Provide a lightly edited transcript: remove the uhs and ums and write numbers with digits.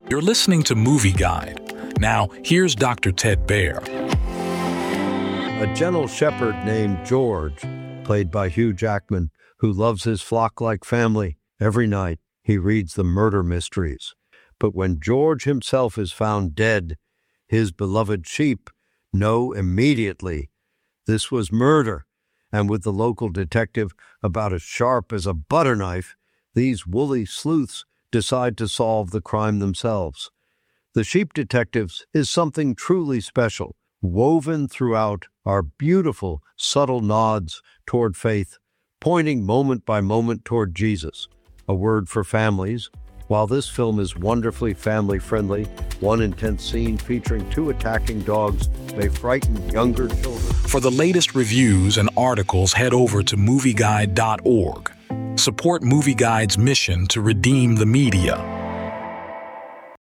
You're listening to Movie Guide. Now, here's Dr. Ted Baer. A gentle shepherd named George, played by Hugh Jackman, who loves his flock-like family. Every night, he reads the murder mysteries. But when George himself is found dead, his beloved sheep know immediately this was murder. And with the local detective about as sharp as a butter knife, these woolly sleuths decide to solve the crime themselves. The Sheep Detectives is something truly special, woven throughout are beautiful, subtle nods toward faith, pointing moment by moment toward Jesus. A word for families. While this film is wonderfully family-friendly, one intense scene featuring 2 attacking dogs may frighten younger children. For the latest reviews and articles, head over to movieguide.org. Support Movie Guide's mission to redeem the media.